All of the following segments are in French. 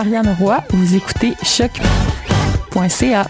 Ariane Roy. Vous écoutez choc.ca.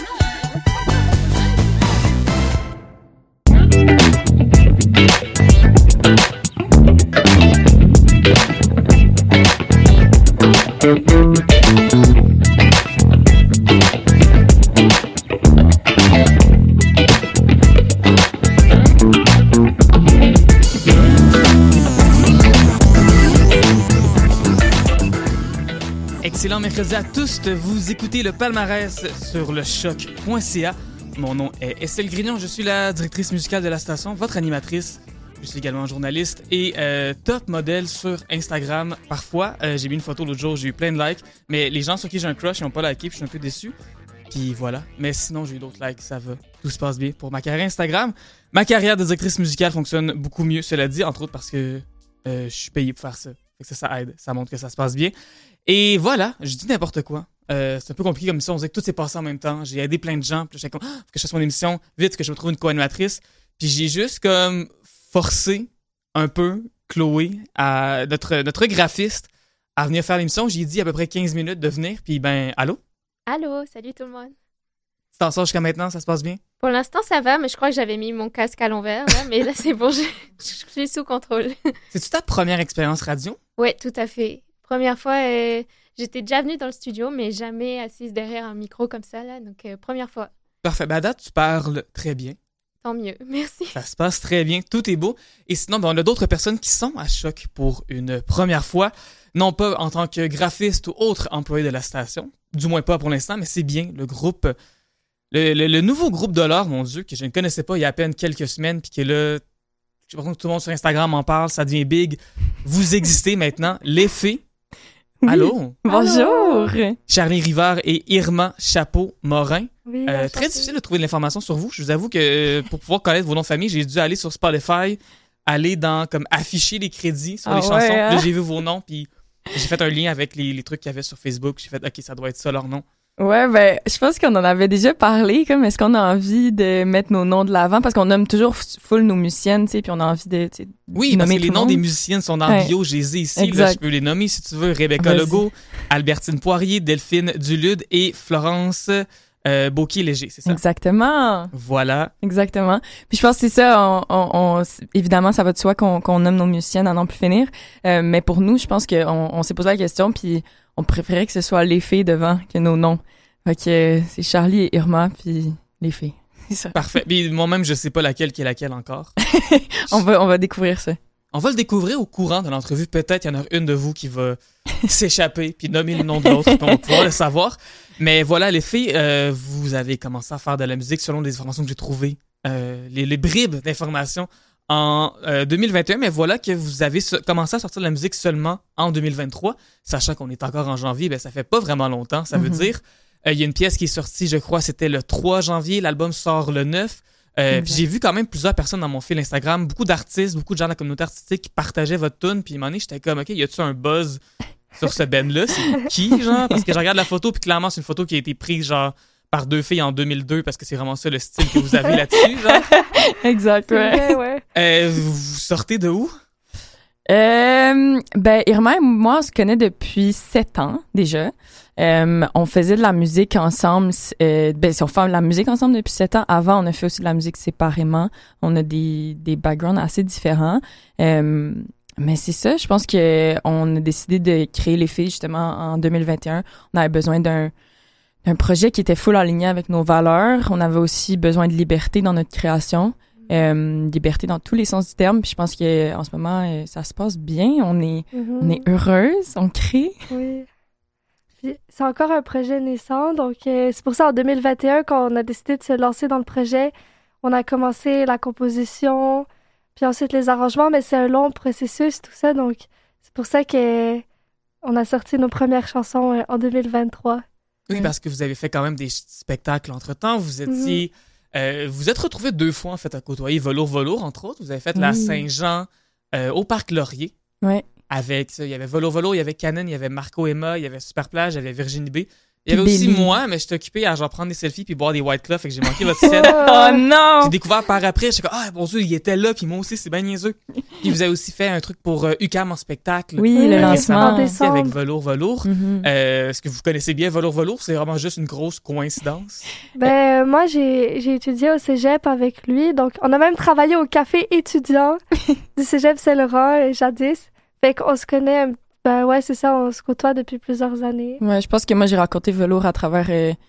Excellent mercredi à tous. Vous écoutez le palmarès sur le choc.ca. Mon nom est Estelle Grignon. Je suis la directrice musicale de la station, votre animatrice. Je suis également journaliste et top modèle sur Instagram. Parfois, j'ai mis une photo l'autre jour, j'ai eu plein de likes. Mais les gens sur qui j'ai un crush, ils n'ont pas liké, puis je suis un peu déçu. Puis voilà. Mais sinon, j'ai eu d'autres likes, ça va. Tout se passe bien pour ma carrière Instagram. Ma carrière de directrice musicale fonctionne beaucoup mieux, cela dit, entre autres parce que je suis payé pour faire ça. Fait que ça aide, ça montre que ça se passe bien. Et voilà, je dis n'importe quoi. C'est un peu compliqué comme ça, on dirait que tout s'est passé en même temps. J'ai aidé plein de gens, puis j'étais comme, faut que je fasse mon émission, vite, que je me trouve une co-animatrice. Puis j'ai juste comme forcé un peu Chloé, notre graphiste, à venir faire l'émission. J'ai dit à peu près 15 minutes de venir, puis ben, allô? Allô, salut tout le monde. Tu t'en sors jusqu'à maintenant, ça se passe bien? Pour l'instant, ça va, mais je crois que j'avais mis mon casque à l'envers, là, mais là, c'est bon, je suis sous contrôle. C'est-tu ta première expérience radio? Oui, tout à fait. Première fois, j'étais déjà venue dans le studio, mais jamais assise derrière un micro comme ça, là, donc première fois. Parfait. Ben à date, tu parles très bien. Tant mieux, merci. Ça se passe très bien, tout est beau. Et sinon, ben, on a d'autres personnes qui sont à Choc pour une première fois, non pas en tant que graphiste ou autre employé de la station, du moins pas pour l'instant, mais c'est bien le groupe, le nouveau groupe de l'or, mon Dieu, que je ne connaissais pas il y a à peine quelques semaines, puis qui est là, j'ai l'impression que tout le monde sur Instagram en parle, ça devient big. Vous existez maintenant, les Fées. Oui. Allô? Bonjour! Charlie Rivard et Irma Chapeau-Morin. Oui, très difficile de trouver de l'information sur vous. Je vous avoue que pour pouvoir connaître vos noms de famille, j'ai dû aller sur Spotify, aller dans comme afficher les crédits sur les chansons. Hein? Là, j'ai vu vos noms, puis j'ai fait un lien avec les trucs qu'il y avait sur Facebook. J'ai fait, OK, ça doit être ça leur nom. Ouais, ben, je pense qu'on en avait déjà parlé, comme, est-ce qu'on a envie de mettre nos noms de l'avant? Parce qu'on nomme toujours full nos musiciennes, tu sais, puis on a envie de, oui, parce que les noms des musiciennes sont dans le bio, je les ai ici, là, je peux les nommer si tu veux. Rebecca Legault, Albertine Poirier, Delphine Dulude et Florence Beauquier-Léger, c'est ça? Exactement. Voilà. Exactement. Puis je pense que c'est ça, évidemment, ça va de soi qu'on nomme nos musiciennes à n'en plus finir, mais pour nous, je pense qu'on s'est posé la question, puis on préférait que ce soit les Fées devant que nos noms. Fait que c'est Charlie et Irma, puis les Fées. C'est ça. Parfait. Puis moi-même, je sais pas laquelle qui est laquelle encore. on va découvrir ça. On va le découvrir au courant de l'entrevue. Peut-être il y en a une de vous qui va s'échapper puis nommer le nom de l'autre, puis on va pouvoir le savoir. Mais voilà, les filles, vous avez commencé à faire de la musique selon les informations que j'ai trouvées, les bribes d'informations en 2021. Mais voilà que vous avez commencé à sortir de la musique seulement en 2023. Sachant qu'on est encore en janvier, ben ça fait pas vraiment longtemps. Ça veut dire, il y a une pièce qui est sortie, je crois, c'était le 3 janvier. L'album sort le 9. Puis j'ai vu quand même plusieurs personnes dans mon fil Instagram, beaucoup d'artistes, beaucoup de gens de la communauté artistique qui partageaient votre tune. Puis à un moment donné, j'étais comme, OK, y a-tu un buzz sur ce band-là? C'est qui, genre? Parce que je regarde la photo, puis clairement, c'est une photo qui a été prise, genre, par deux filles en 2002, parce que c'est vraiment ça le style que vous avez là-dessus, genre. Exact, ouais. Vous sortez de où? Ben, Irma et moi, on se connaît depuis 7 ans, déjà. On faisait de la musique ensemble. Ben, si on fait de la musique ensemble depuis 7 ans, avant, on a fait aussi de la musique séparément. On a des backgrounds assez différents. Mais c'est ça, je pense qu'on a décidé de créer les filles, justement, en 2021. On avait besoin d'un projet qui était full aligné avec nos valeurs. On avait aussi besoin de liberté dans notre création. Liberté dans tous les sens du terme. Puis je pense qu'en ce moment, ça se passe bien. On est heureuse, on crée. Oui. Puis c'est encore un projet naissant, donc c'est pour ça en 2021 qu'on a décidé de se lancer dans le projet. On a commencé la composition, puis ensuite les arrangements, mais c'est un long processus, tout ça, donc c'est pour ça qu'on a sorti nos premières chansons en 2023. Oui, parce que vous avez fait quand même des spectacles entre-temps. Vous étiez... vous êtes retrouvés 2 fois, en fait, à côtoyer Velours, entre autres. Vous avez fait la Saint-Jean au Parc Laurier. Oui. Avec ça, il y avait Velours, il y avait Canon, il y avait Marco Emma, il y avait Superplage, il y avait Virginie B. Il y avait Puis aussi Billy. moi, mais j'étais occupé à genre prendre des selfies puis boire des White Claw, fait que j'ai manqué votre scène. Oh non! J'ai découvert par après, j'étais comme ah bon Dieu, il était là puis moi aussi, c'est bien niaiseux. Puis vous avez aussi fait un truc pour UQAM en spectacle. Oui, le récemment, lancement. aussi, avec Velours. Mhm. Est-ce que vous connaissez bien Velours? C'est vraiment juste une grosse coïncidence. Ben, moi, j'ai étudié au cégep avec lui. Donc, on a même travaillé au café étudiant du cégep Saint-Laurent, jadis. Fait qu'on se connaît. Ben ouais, c'est ça, on se côtoie depuis plusieurs années. Ouais, je pense que moi, j'ai raconté Velours à travers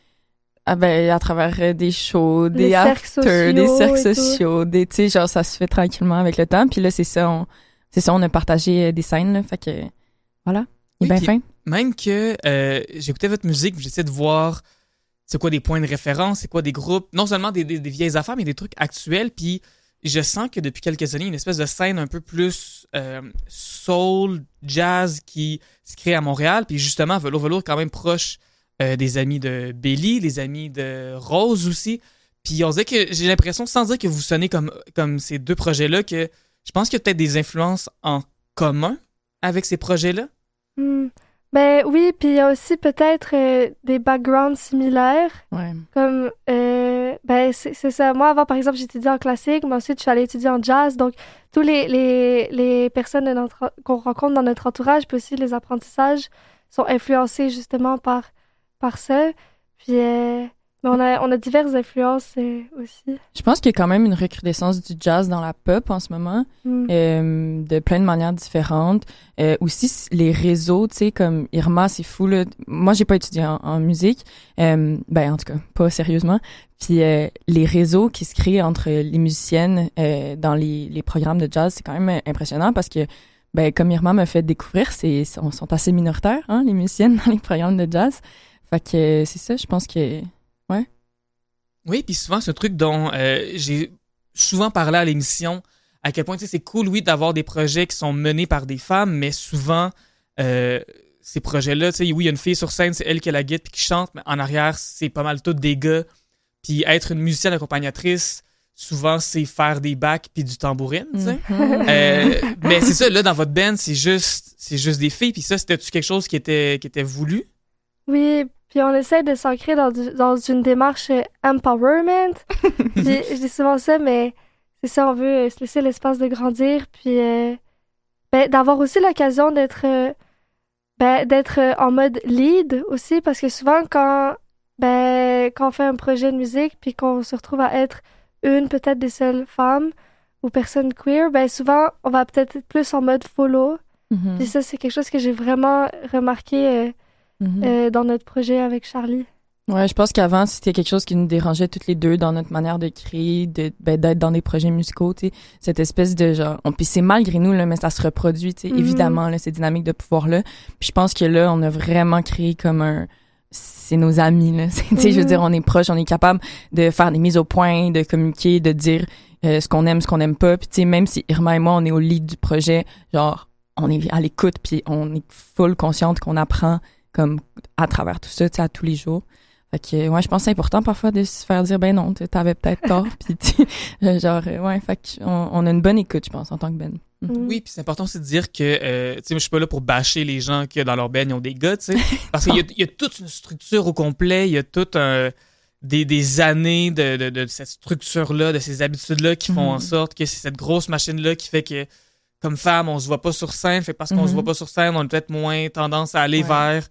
des shows, Les des cercles afters, des sociaux cercles et tout. sociaux, tu sais, genre, ça se fait tranquillement avec le temps. Puis là, c'est ça, on a partagé des scènes, là. Fait que, voilà. Il est Oui, bien puis fin. Même que j'écoutais votre musique, j'essaie de voir c'est quoi des points de référence, c'est quoi des groupes, non seulement des vieilles affaires, mais des trucs actuels. Puis je sens que depuis quelques années, il y a une espèce de scène un peu plus soul, jazz qui se crée à Montréal. Puis justement, Velours est quand même proche des amis de Billy, les amis de Rose aussi. Puis on dirait que j'ai l'impression, sans dire que vous sonnez comme ces deux projets-là, que je pense qu'il y a peut-être des influences en commun avec ces projets-là. Ben oui, puis il y a aussi peut-être des backgrounds similaires. Ouais. Comme, ben c'est ça. Moi, avant, par exemple, j'étudiais en classique, mais ensuite, je suis allée étudier en jazz. Donc, tous les personnes qu'on rencontre dans notre entourage, puis aussi les apprentissages, sont influencés justement par ça. Puis, mais on a diverses influences aussi. Je pense qu'il y a quand même une recrudescence du jazz dans la pop en ce moment, de plein de manières différentes. Aussi, les réseaux, tu sais, comme Irma, c'est fou, là. Moi, j'ai pas étudié en musique, ben, en tout cas, pas sérieusement. Puis les réseaux qui se créent entre les musiciennes dans les programmes de jazz, c'est quand même impressionnant parce que, ben, comme Irma m'a fait découvrir, sont assez minoritaires, hein, les musiciennes dans les programmes de jazz. Fait que c'est ça, je pense que... Ouais. Oui, puis souvent, ce truc dont j'ai souvent parlé à l'émission, à quel point, tu sais, c'est cool, oui, d'avoir des projets qui sont menés par des femmes, mais souvent, ces projets-là, tu sais, oui, il y a une fille sur scène, c'est elle qui a la guitare puis qui chante, mais en arrière, c'est pas mal tout des gars. Puis être une musicienne accompagnatrice, souvent, c'est faire des bacs puis du tambourine, tu sais. Mais c'est ça, là, dans votre band, c'est juste des filles, puis ça, c'était-tu quelque chose qui était voulu? Oui, puis on essaie de s'ancrer dans une démarche empowerment. Je dis souvent ça, mais c'est ça, on veut se laisser l'espace de grandir, puis ben, d'avoir aussi l'occasion d'être en mode lead aussi, parce que souvent quand on fait un projet de musique, puis qu'on se retrouve à être peut-être des seules femmes ou personnes queer, ben souvent on va peut-être être plus en mode follow. Puis ça, c'est quelque chose que j'ai vraiment remarqué dans notre projet avec Charlie. Ouais, je pense qu'avant, c'était quelque chose qui nous dérangeait toutes les deux dans notre manière de créer, d'être dans des projets musicaux, tu sais, cette espèce de genre, puis c'est malgré nous, là, mais ça se reproduit, tu sais, évidemment, là, ces dynamiques de pouvoir-là. Puis je pense que là, on a vraiment créé comme c'est nos amis, là, tu sais, je veux dire, on est proches, on est capable de faire des mises au point, de communiquer, de dire ce qu'on aime pas, puis tu sais, même si Irma et moi, on est au lead du projet, genre, on est à l'écoute, puis on est full consciente qu'on apprend comme à travers tout ça, tu sais, à tous les jours. Fait que, ouais, je pense que c'est important parfois de se faire dire, ben non, t'avais peut-être tort, puis genre, ouais, fait que on a une bonne écoute, je pense, en tant que band. Oui, puis c'est important aussi de dire que, tu sais, moi, je suis pas là pour bâcher les gens qui, dans leur band, ils ont des gars, tu sais, parce qu'il y a toute une structure au complet, il y a toute des années de cette structure-là, de ces habitudes-là qui font en sorte que c'est cette grosse machine-là qui fait que, comme femme, on se voit pas sur scène, fait que parce qu'on se voit pas sur scène, on a peut-être moins tendance à aller vers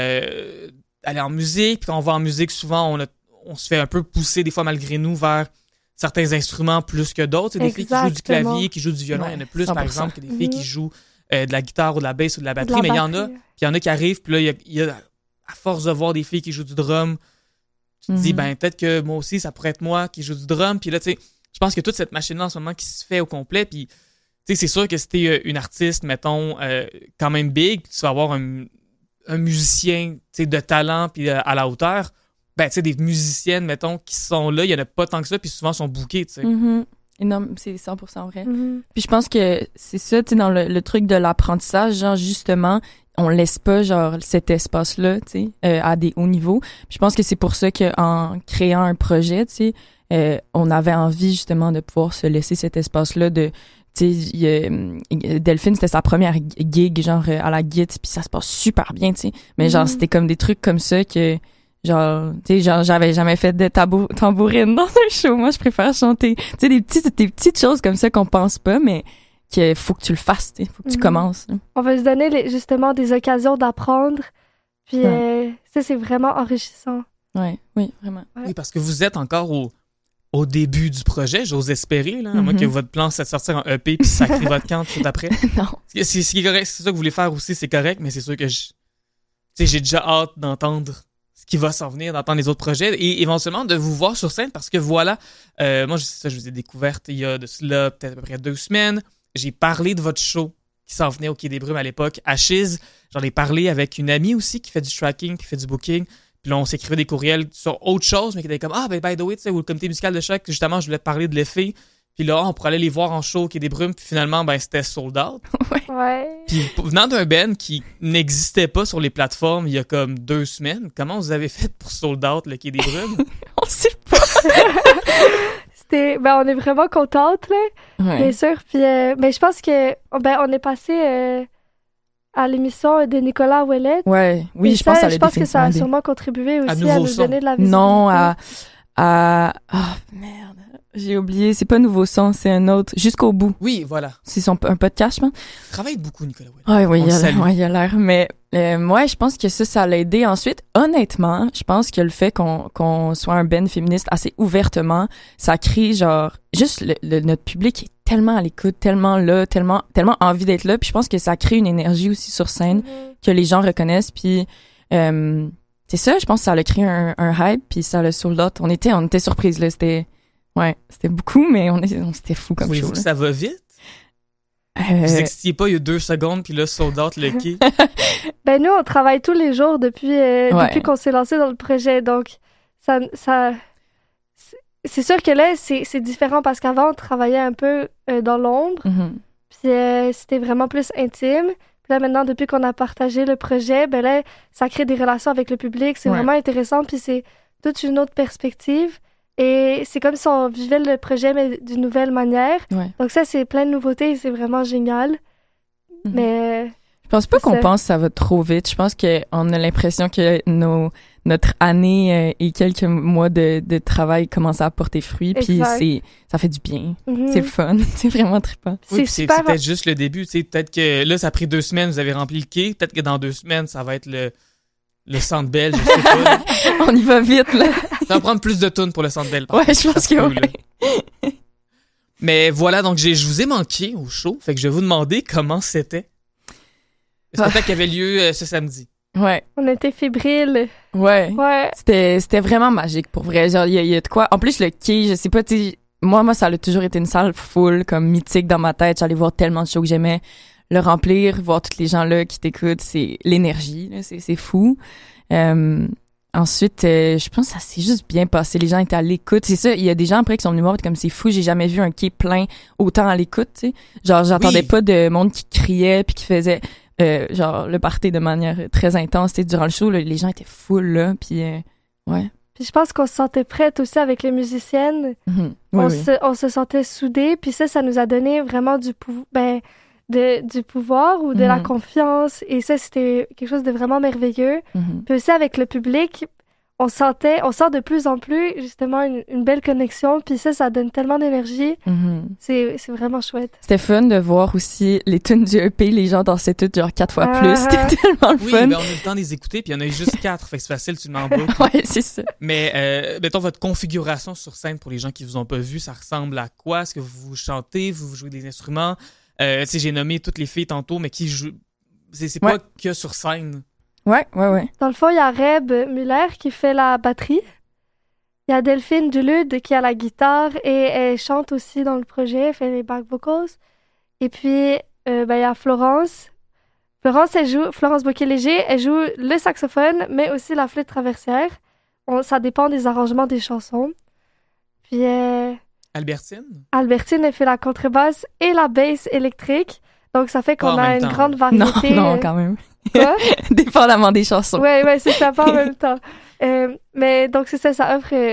aller en musique, puis quand on va en musique, souvent, on se fait un peu pousser, des fois, malgré nous, vers certains instruments plus que d'autres. C'est des filles qui jouent du clavier, qui jouent du violon, il y en a plus, 100%. Par exemple, que des filles qui jouent de la guitare ou de la basse ou de la batterie, mais il y en a, puis il y en a qui arrivent, puis là, il y a, à force de voir des filles qui jouent du drum, tu te dis, ben, peut-être que moi aussi, ça pourrait être moi qui joue du drum, puis là, tu sais, je pense que toute cette machine-là, en ce moment, qui se fait au complet, puis, tu sais, c'est sûr que si t'es une artiste, mettons, quand même big, tu vas avoir un musicien, tu sais, de talent puis à la hauteur, ben, tu sais, des musiciennes, mettons, qui sont là, il y en a pas tant que ça, puis souvent sont bookées, tu sais. Énorme, c'est 100% vrai. Puis je pense que c'est ça, tu sais, dans le truc de l'apprentissage, genre, justement, on laisse pas, genre, cet espace-là, tu sais, à des hauts niveaux. Puis je pense que c'est pour ça qu'en créant un projet, tu sais, on avait envie, justement, de pouvoir se laisser cet espace-là de, tu tu sais, Delphine, c'était sa première gig, genre, à la guitare, puis ça se passe super bien, tu sais. Mais genre, c'était comme des trucs comme ça que, genre, tu sais, genre, j'avais jamais fait de tambourine dans un show. Moi, je préfère chanter. Tu sais, des petites choses comme ça qu'on pense pas, mais qu'il faut que tu le fasses, tu sais. Faut que tu commences. Là. On va se donner justement des occasions d'apprendre. Puis, ça, c'est vraiment enrichissant. Ouais, oui, vraiment. Ouais. Oui, parce que vous êtes encore au début du projet, j'ose espérer, là, à moins que votre plan, c'est de sortir un EP puis sacrer votre camp tout après. Non. C'est correct, c'est ça que vous voulez faire aussi, c'est correct, mais c'est sûr que j'ai déjà hâte d'entendre ce qui va s'en venir, d'entendre les autres projets et éventuellement de vous voir sur scène parce que voilà, moi, je vous ai découverte il y a de cela peut-être à peu près 2 semaines. J'ai parlé de votre show qui s'en venait au Quai des Brumes à l'époque, à Chiz. J'en ai parlé avec une amie aussi qui fait du tracking, qui fait du booking. Puis là, on s'écrivait des courriels sur autre chose, mais qui étaient comme « Ah, ben, by the way, tu sais, au comité musical de Choc, justement, je voulais te parler de l'effet. » Puis là, on pourrait aller les voir en show au Quai des Brumes. Puis finalement, ben, c'était sold out. Ouais. Puis venant d'un band qui n'existait pas sur les plateformes il y a comme 2 semaines, comment vous avez fait pour sold out le Quai des Brumes? On sait pas. On est vraiment contentes, là. Ouais. Bien sûr. Puis, mais je pense que, on est passé à l'émission de Nicolas Ouellet. Ouais, oui, je pense que ça a sûrement contribué aussi à Nouveau nous Son. donner de la visibilité. Non, merde. J'ai oublié. C'est pas Nouveau Son, c'est un autre. Jusqu'au bout. Oui, voilà. C'est un podcast, je pense. Il travaille beaucoup, Nicolas Ouellet. Oui, On le salue. il a l'air. Mais moi, je pense que ça l'a aidé. Ensuite, honnêtement, je pense que le fait qu'on soit un band féministe assez ouvertement, ça crée genre juste notre public est tellement à l'écoute, tellement là, tellement envie d'être là. Puis je pense que ça crée une énergie aussi sur scène que les gens reconnaissent. Puis c'est ça, je pense que ça a créé un hype. Puis ça l'a sold out. On était surprises là. C'était beaucoup, mais c'était fou comme Trouvez-vous show. que ça va vite? Vous n'existiez pas il y a 2 secondes, puis là, sold out le quai. Ben, nous, on travaille tous les jours depuis qu'on s'est lancé dans le projet. Donc, c'est sûr que là, c'est différent parce qu'avant, on travaillait un peu dans l'ombre. Puis c'était vraiment plus intime. Puis là, maintenant, depuis qu'on a partagé le projet, ben là, ça crée des relations avec le public. C'est vraiment intéressant. Puis c'est toute une autre perspective. Et c'est comme si on vivait le projet, mais d'une nouvelle manière. Ouais. Donc ça, c'est plein de nouveautés et c'est vraiment génial. Mais... Je pense pas qu'on pense que ça va trop vite. Je pense qu'on a l'impression que notre année et quelques mois de travail commencent à porter fruit. Puis ça fait du bien. C'est le fun. C'est vraiment trippant. Oui, c'est peut-être juste le début. Peut-être que là, ça a pris 2 semaines, vous avez rempli le quai. Peut-être que dans 2 semaines, ça va être le Centre Bell, je sais pas. On y va vite, là. Ça va prendre plus de tunes pour le Centre Bell. Ouais, je pense que oui. Mais voilà, donc je vous ai manqué au show. Fait que je vais vous demander comment c'était. Le spectacle qui avait lieu ce samedi. Ouais. On était fébriles. Ouais. C'était vraiment magique, pour vrai. Genre, il y a de quoi. En plus, le quai, je sais pas, moi, ça a toujours été une salle full, comme mythique dans ma tête. J'allais voir tellement de shows que j'aimais. Le remplir, voir tous les gens là qui t'écoutent, c'est l'énergie, là, c'est fou. Ensuite, je pense que ça s'est juste bien passé. Les gens étaient à l'écoute. C'est ça, il y a des gens après qui sont venus voir comme c'est fou, j'ai jamais vu un quai plein autant à l'écoute, tu sais. Genre, j'entendais pas de monde qui criait puis qui faisait genre le party de manière très intense. Tu sais, durant le show, là, les gens étaient full là, puis ouais. Puis je pense qu'on se sentait prête aussi avec les musiciennes. On se sentait soudés, puis ça nous a donné vraiment du pouvoir ou de la confiance. Et ça, c'était quelque chose de vraiment merveilleux. Puis aussi, avec le public, on sent de plus en plus, justement, une belle connexion. Puis ça donne tellement d'énergie. C'est vraiment chouette. C'était fun de voir aussi les tunes du EP, les gens dansaient toutes genre 4 fois plus. C'était tellement le fun. Oui, ben on a eu le temps de les écouter, puis il y en a eu juste 4. Fait que c'est facile, tu m'en bats. Ouais, c'est ça. Mais, mettons, votre configuration sur scène, pour les gens qui vous ont pas vu, ça ressemble à quoi? Est-ce que vous chantez, vous jouez des instruments? Tu sais, j'ai nommé toutes les filles tantôt, mais qui jouent... C'est pas que sur scène. Ouais. Dans le fond, il y a Reb Muller qui fait la batterie. Il y a Delphine Dulude qui a la guitare et elle chante aussi dans le projet, elle fait les back vocals. Et puis, il y a Florence. Florence Bocquet-Léger, elle joue le saxophone, mais aussi la flûte traversière. Ça dépend des arrangements des chansons. Puis... Albertine, elle fait la contrebasse et la basse électrique. Donc, ça fait qu'on a une grande variété. Non, quand même. Quoi? Dépendamment des chansons. Ouais, c'est ça, pas en même temps. Mais donc, c'est ça offre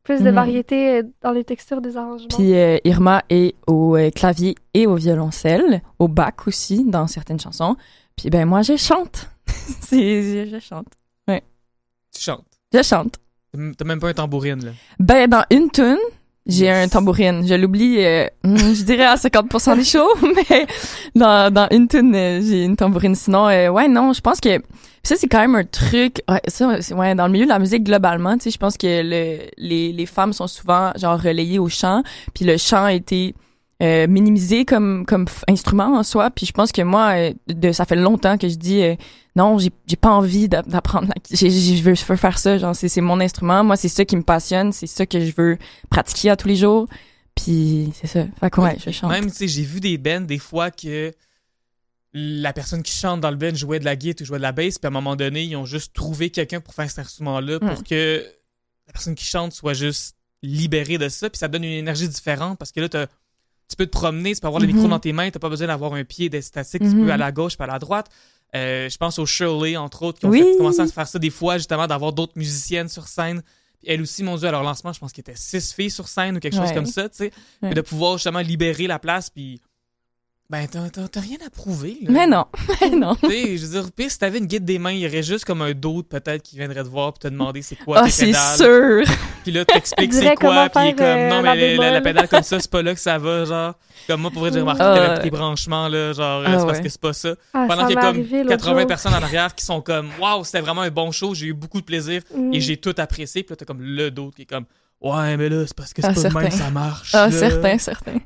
plus de variété dans les textures des arrangements. Puis Irma est au clavier et au violoncelle, au bac aussi, dans certaines chansons. Puis ben moi, je chante. Je chante. Ouais. Tu chantes. Je chante. T'as même pas un tambourine, là. Ben, dans une tune, j'ai un tambourine. Je l'oublie, je dirais à 50% des shows, mais dans une tune, j'ai une tambourine. Sinon, ouais, non, je pense que ça, c'est quand même un truc. Ouais, ça, ouais, dans le milieu de la musique, globalement, tu sais, je pense que les femmes sont souvent, genre, relayées au chant, puis le chant a été minimisé comme instrument en soi. Puis je pense que moi, ça fait longtemps que je dis non, j'ai pas envie d'apprendre. Je veux faire ça. Genre c'est mon instrument. Moi, c'est ça qui me passionne. C'est ça que je veux pratiquer à tous les jours. Puis c'est ça. Fait que ouais, je chante. Même, tu sais, j'ai vu des bands des fois que la personne qui chante dans le band jouait de la guitare ou jouait de la bass, puis à un moment donné, ils ont juste trouvé quelqu'un pour faire cet instrument-là pour que la personne qui chante soit juste libérée de ça. Puis ça donne une énergie différente parce que là, tu peux te promener, tu peux avoir le micro dans tes mains, t'as pas besoin d'avoir un pied statique, tu peux aller à la gauche, puis à la droite. Je pense aux Shirley, entre autres, qui ont commencé à faire ça des fois, justement, d'avoir d'autres musiciennes sur scène. Puis elles aussi, mon Dieu, à leur lancement, je pense qu'il y était 6 filles sur scène ou quelque chose comme ça, tu sais. Et de pouvoir justement libérer la place, puis ben, t'as rien à prouver, là. Mais non, non. Tu sais, je veux dire, pire, si t'avais une guide des mains, il y aurait juste comme un d'autre, peut-être, qui viendrait te voir puis te demander c'est quoi tes pédales. Ah, c'est sûr! Puis là, t'expliques c'est quoi, puis il est comme, non, mais la pédale comme ça, c'est pas là que ça va, genre. Comme moi, pour vrai, j'ai remarqué qu'il y avait des branchements, là, genre, c'est parce que c'est pas ça. Pendant qu'il y a comme 80 personnes en arrière qui sont comme, waouh, c'était vraiment un bon show, j'ai eu beaucoup de plaisir et j'ai tout apprécié. Puis là, t'as comme le d'autre qui est comme, ouais, mais là, c'est parce que c'est pas de même que ça marche. Ah, là. certain.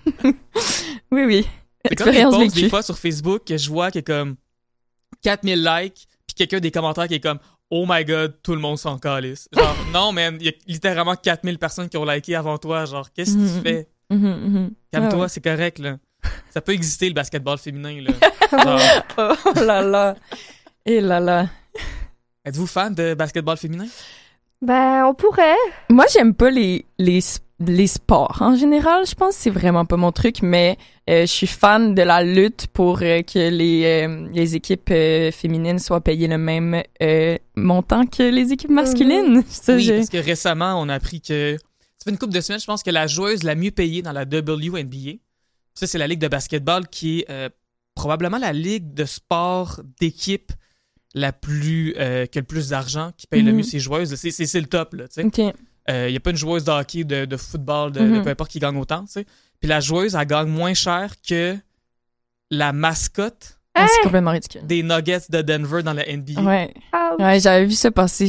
Oui. C'est comme des posts des fois sur Facebook que je vois qui est comme 4000 likes, puis quelqu'un des commentaires qui est comme oh my god, tout le monde s'en calisse. Genre, non, man, il y a littéralement 4000 personnes qui ont liké avant toi. Genre, qu'est-ce que tu fais? Calme-toi, c'est correct, là. Ça peut exister, le basketball féminin, là. Genre... oh là là. Et là là. Êtes-vous fan de basketball féminin? Ben, on pourrait. Moi, j'aime pas les sports. En général, je pense que c'est vraiment pas mon truc, mais je suis fan de la lutte pour que les équipes féminines soient payées le même montant que les équipes masculines. Ça, oui, parce que récemment, on a appris que... Ça fait une couple de semaines, je pense que la joueuse la mieux payée dans la WNBA, ça, c'est la ligue de basketball qui est probablement la ligue de sport d'équipe la plus qui a le plus d'argent, qui paye le mieux ses joueuses. C'est le top, là, tu sais. OK. Il n'y a pas une joueuse de hockey, de football, de peu importe qui gagne autant, tu sais. Puis la joueuse, elle gagne moins cher que la mascotte c'est complètement ridicule. des Nuggets de Denver dans la NBA. Ouais. J'avais vu ça passer.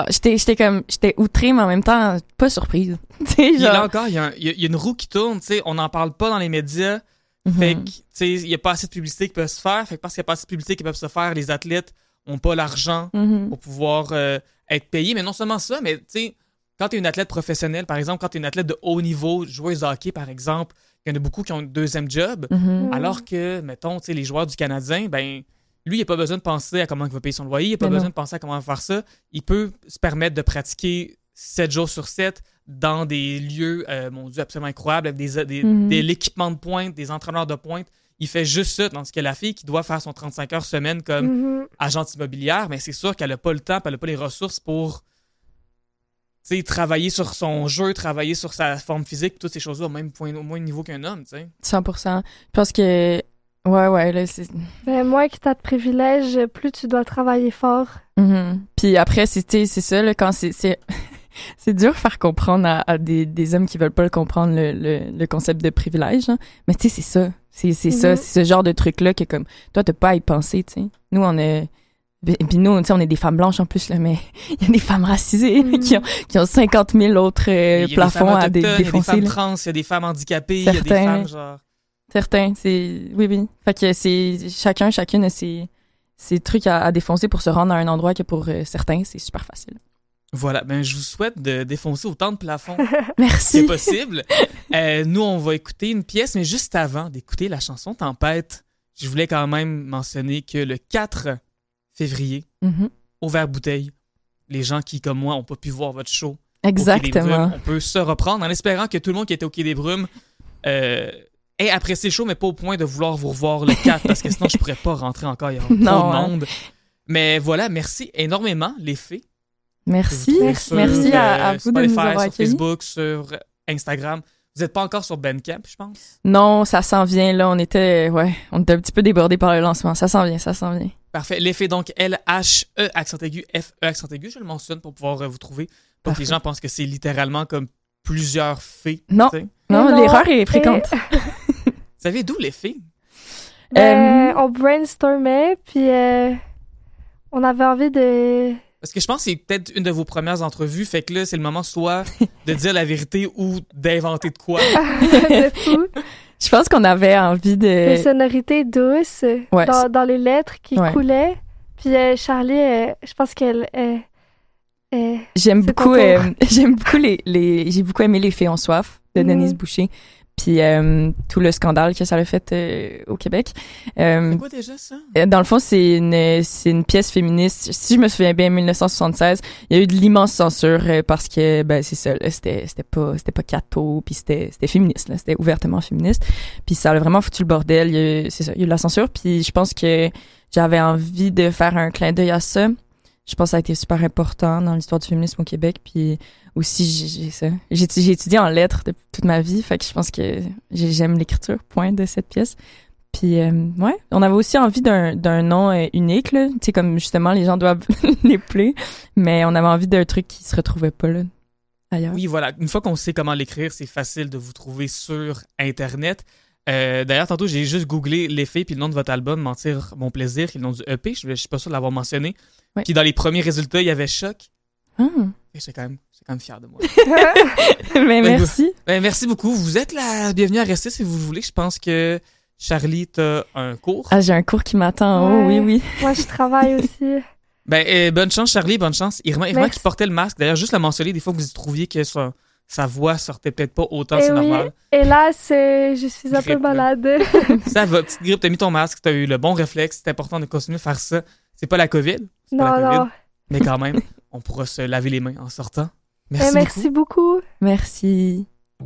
J'étais outrée, mais en même temps, pas surprise. Puis là encore, il y a une roue qui tourne, tu sais. On n'en parle pas dans les médias. Fait que, tu sais, il n'y a pas assez de publicité qui peut se faire. Fait que parce qu'il n'y a pas assez de publicité qui peut se faire, les athlètes n'ont pas l'argent pour pouvoir être payés. Mais non seulement ça, mais tu sais, quand tu es une athlète professionnelle, par exemple, quand tu es une athlète de haut niveau, joueuse de hockey, par exemple, il y en a beaucoup qui ont un deuxième job, alors que, mettons, tu sais, les joueurs du Canadien, ben, lui, il n'a pas besoin de penser à comment il va payer son loyer, il n'a pas besoin de penser à comment faire ça. Il peut se permettre de pratiquer 7 jours sur 7 dans des lieux, mon Dieu, absolument incroyables, avec de l'équipement de pointe, des entraîneurs de pointe. Il fait juste ça, tandis que la fille qui doit faire son 35 heures semaine comme agente immobilière, mais c'est sûr qu'elle n'a pas le temps, elle n'a pas les ressources pour travailler sur son jeu, travailler sur sa forme physique, toutes ces choses-là au même niveau qu'un homme, tu sais. 100%. Je pense que... Ouais, là, c'est... Ben, moins que t'as de privilèges, plus tu dois travailler fort. Puis après, c'est ça, là, quand c'est... c'est dur de faire comprendre à des hommes qui veulent pas le comprendre, le concept de privilège, hein. Mais tu sais, c'est ça. C'est ça, c'est ce genre de truc-là que comme... Toi, t'as pas à y penser, tu sais. Nous, on est... Puis nous, tu sais, on est des femmes blanches en plus, là, mais il y a des femmes racisées qui ont 50 000 autres plafonds à défoncer. Il y a des femmes trans, il y a des femmes handicapées, il y a des femmes genre... Certains, c'est... Oui. Fait que c'est... Chacune a ses trucs à défoncer pour se rendre à un endroit que pour certains, c'est super facile. Voilà, ben je vous souhaite de défoncer autant de plafonds Merci. que possible. Nous, on va écouter une pièce, mais juste avant d'écouter la chanson Tempête, je voulais quand même mentionner que le 4 février, au Vert-Bouteille, les gens qui, comme moi, n'ont pas pu voir votre show Exactement. au Quai des Brumes, on peut se reprendre en espérant que tout le monde qui était au Quai des Brumes ait apprécié le show, mais pas au point de vouloir vous revoir le 4, parce que sinon, je pourrais pas rentrer encore, il y a trop de monde. Mais voilà, merci énormément, les filles. Merci. Sur, Merci à vous de nous Spotify, avoir sur accueillis. Facebook, sur Instagram. Vous n'êtes pas encore sur Bandcamp, je pense? Non, ça s'en vient, là. On était un petit peu débordés par le lancement. Ça s'en vient. Parfait. L'effet, donc, L-H-E, accent aigu, F-E, accent aigu. Je le mentionne pour pouvoir vous trouver. Pour que les gens pensent que c'est littéralement comme plusieurs fées. Non. Tu sais. Non, l'erreur est fréquente. Vous savez d'où les fées? On brainstormait, puis on avait envie de... Parce que je pense que c'est peut-être une de vos premières entrevues. Fait que là, c'est le moment soit de dire la vérité ou d'inventer de quoi. de fou. Je pense qu'on avait envie Des de... sonorités douces Ouais, dans les lettres qui Ouais. coulaient. Puis Charlie, je pense qu'elle... J'aime C'est beaucoup, ton tour. j'aime beaucoup j'ai beaucoup aimé Les Fées ont soif de Denise Boucher. Puis tout le scandale que ça a fait au Québec. C'est quoi déjà ça? Dans le fond, c'est une pièce féministe. Si je me souviens bien, 1976, il y a eu de l'immense censure parce que c'est ça, là, c'était pas catho, puis c'était féministe, là, c'était ouvertement féministe. Puis ça a vraiment foutu le bordel. Il y a eu de la censure. Puis je pense que j'avais envie de faire un clin d'œil à ça. Je pense que ça a été super important dans l'histoire du féminisme au Québec. Puis aussi, j'ai étudié en lettres depuis toute ma vie. Fait que je pense que j'aime l'écriture, point, de cette pièce. Puis, on avait aussi envie d'un nom unique, là. Tu sais, comme justement, les gens doivent l'épeler. Mais on avait envie d'un truc qui se retrouvait pas, là, ailleurs. Oui, voilà. Une fois qu'on sait comment l'écrire, c'est facile de vous trouver sur Internet. D'ailleurs, tantôt, j'ai juste googlé l'effet puis le nom de votre album, Mentir mon plaisir, qui est le nom du EP. Je suis pas sûr de l'avoir mentionné. Ouais. Puis dans les premiers résultats, il y avait Choc. Ah. Et j'étais quand même fier de moi. Mais merci. Merci beaucoup. Vous êtes la bienvenue à rester si vous le voulez. Je pense que Charlie, t'as un cours. Ah, j'ai un cours qui m'attend en haut, Ouais. oui. Moi, je travaille aussi. Bonne chance, Charlie, bonne chance. Irma Merci. qui portait le masque. D'ailleurs, juste le mentionner, des fois, vous trouviez que sa voix sortait peut-être pas autant, Et c'est oui, normal. hélas, je suis un peu Grippe, là. malade. Ça va, petite grippe, t'as mis ton masque, t'as eu le bon réflexe. C'est important de continuer à faire ça. C'est pas la COVID. C'est pas la COVID. Non. Mais quand même, on pourra se laver les mains en sortant. Merci, Merci beaucoup. Merci.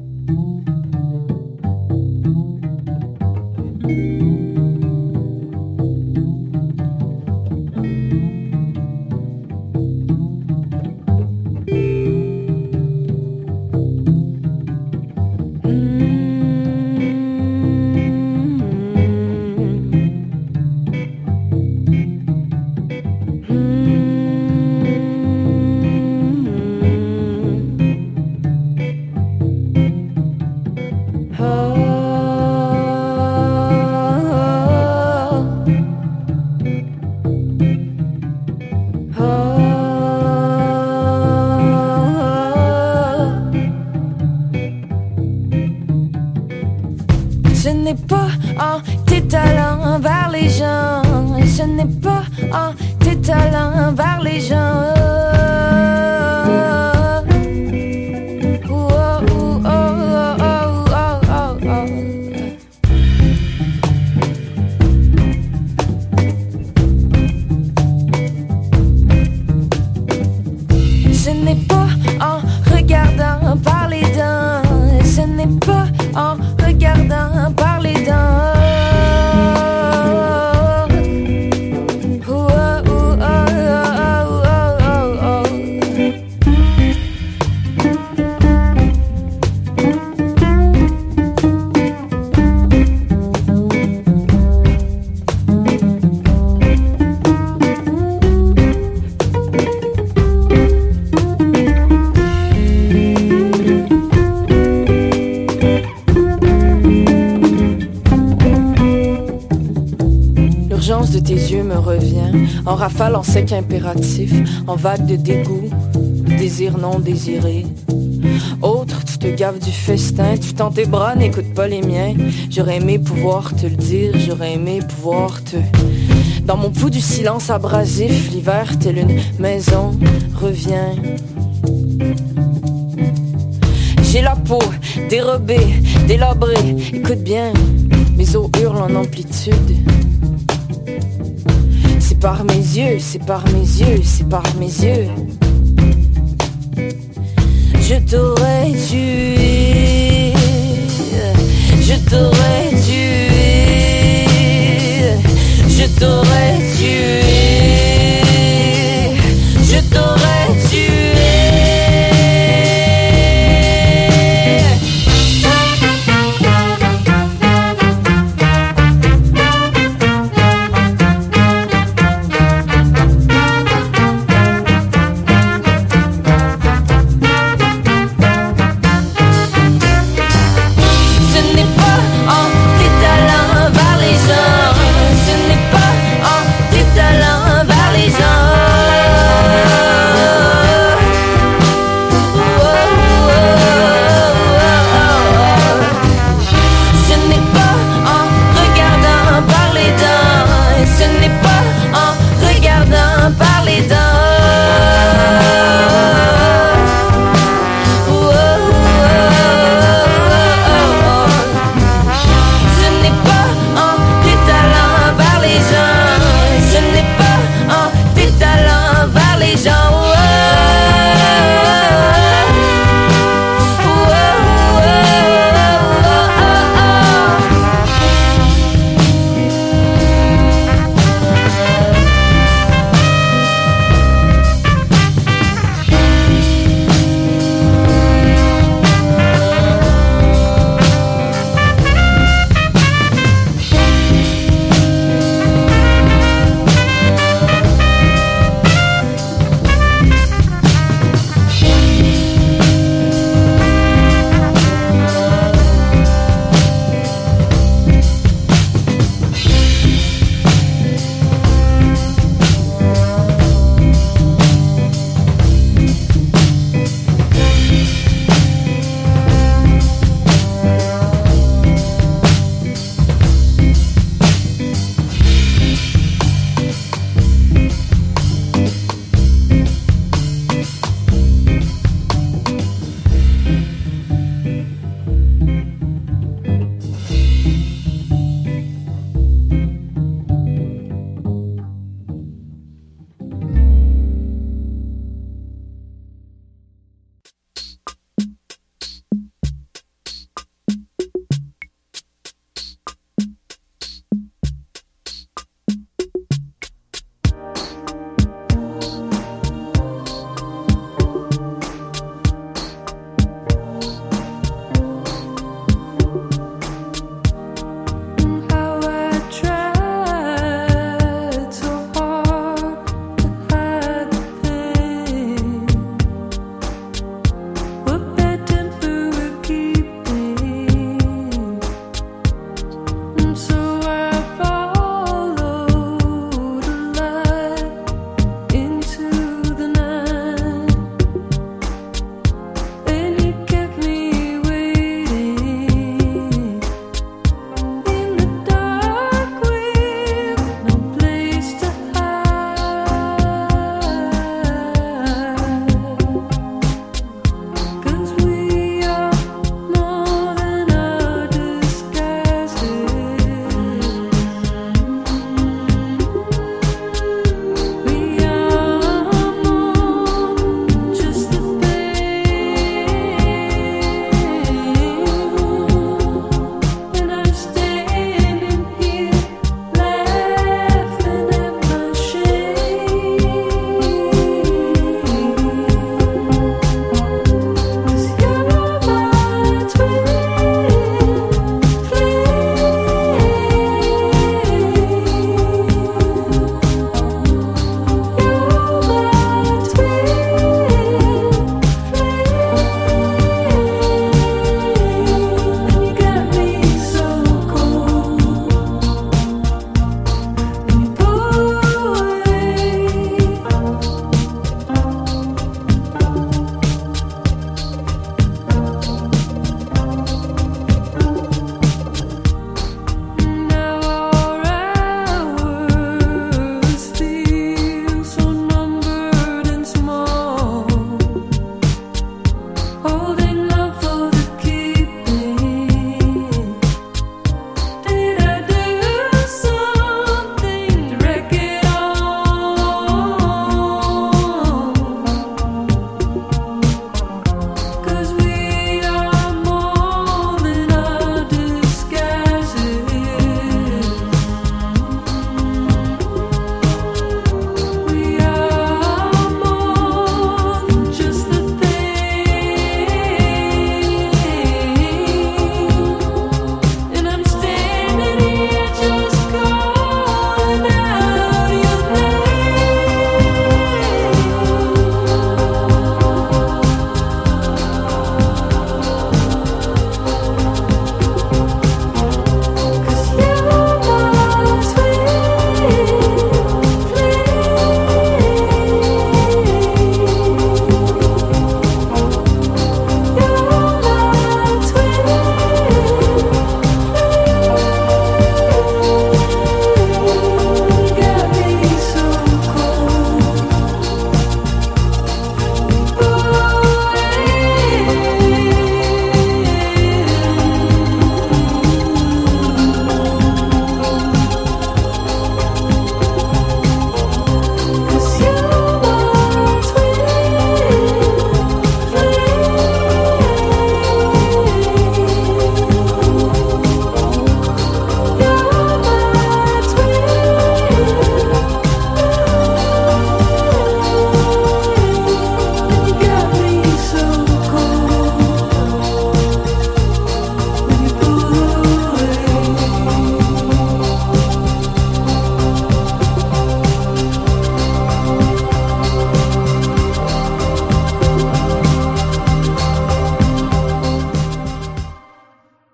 Ce n'est pas en tes talents vers les gens. Ce n'est pas en tes talents vers les gens. Oh, oh, oh, oh, oh, oh, oh, oh. Ce n'est pas en regardant par les dents. Ce n'est pas en regardant par les dents. Oh, oh, oh, oh, oh, oh, oh. L'urgence de tes yeux me revient, en rafale, en sec impératif, en vague de dégoût, désir non désiré. Autre, tu te gaves du festin, tu tends tes bras, n'écoute pas les miens. J'aurais aimé pouvoir te le dire, j'aurais aimé pouvoir te... Dans mon pouls du silence abrasif, l'hiver tel une maison revient. J'ai la peau dérobée, délabrée, écoute bien, mes os hurlent en amplitude. C'est par mes yeux, c'est par mes yeux, c'est par mes yeux. Je t'aurais tué, je t'aurais tué, je t'aurais tué, je t'aurais tué.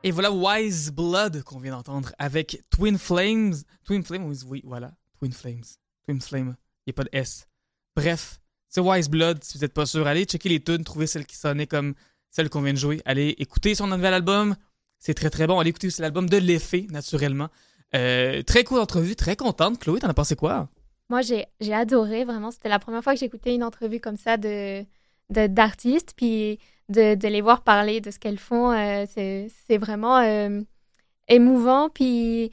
Et voilà Wise Blood qu'on vient d'entendre avec Twin Flames. Twin Flames, oui, voilà. Twin Flames. Twin Flame. Il n'y a pas de S. Bref, c'est Wise Blood. Si vous n'êtes pas sûr, allez checker les tunes, trouvez celle qui sonnait comme celle qu'on vient de jouer. Allez écouter son nouvel album. C'est très très bon. Allez écouter aussi l'album de L'Effet, naturellement. Très cool entrevue, très contente. Chloé, t'en as pensé quoi? Moi, j'ai adoré, vraiment. C'était la première fois que j'écoutais une entrevue comme ça d'artistes, puis de les voir parler de ce qu'elles font. C'est vraiment émouvant, puis